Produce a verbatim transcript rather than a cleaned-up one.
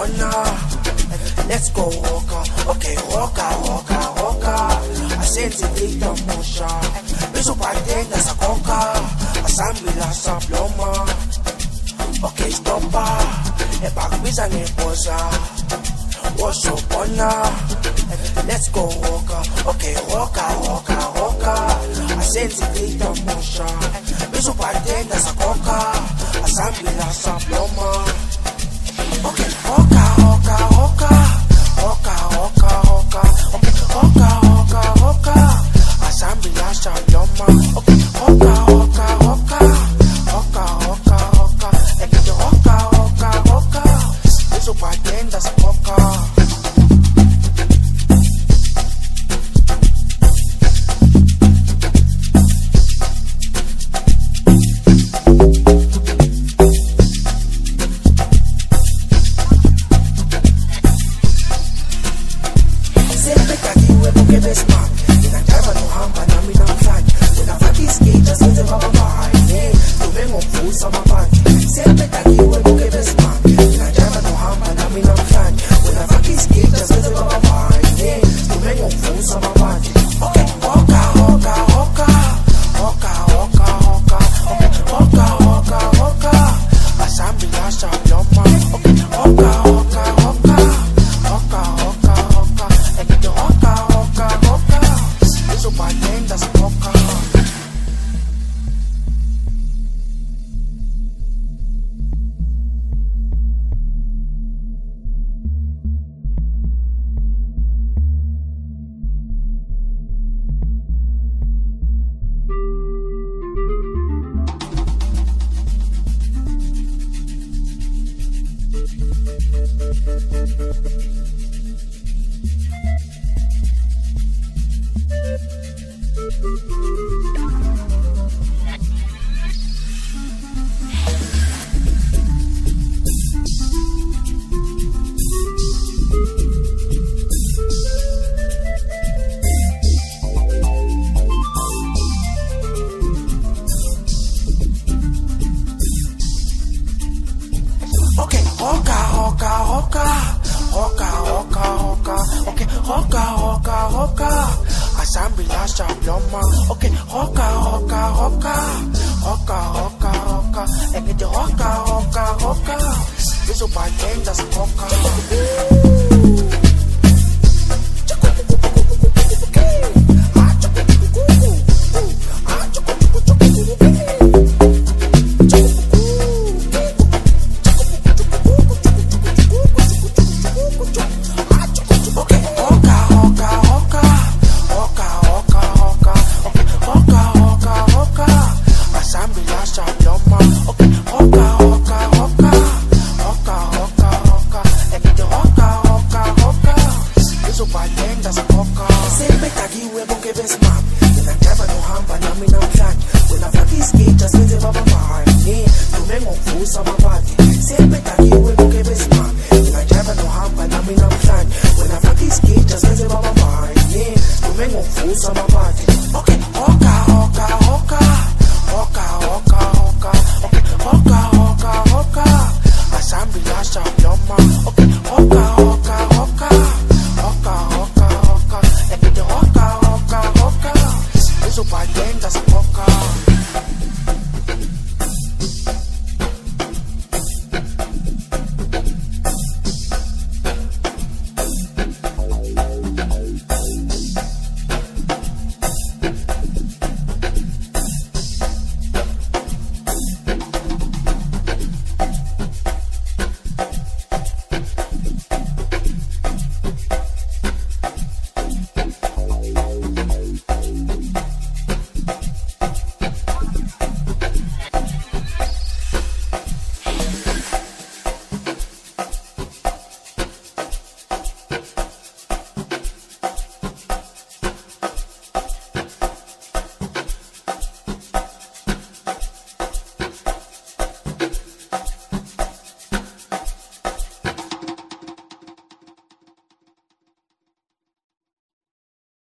corner. Let's go hoka, okay, hoka, hoka, hoka. I sensibly the motion. Bisu patenda sa coca. Asambila sa ploma. Okay, stoppa. E pagpisa ni posa. Washo corner. Let's go hoka, okay, hoka, hoka, hoka. I sensibly the motion. Bisu patenda sa coca. Asambila sa ploma. Okay, hoka, hoka, hoka. Hoka, hoka, hoka, okay, hoka, hoka, hoka. Asambila sa ploma. Okay, hoka, hoka, hoka. Hoka, hoka, hoka. Ekito hoka, hoka, hoka. Bisu patenda sa coca. Hoka, hoka, hoka.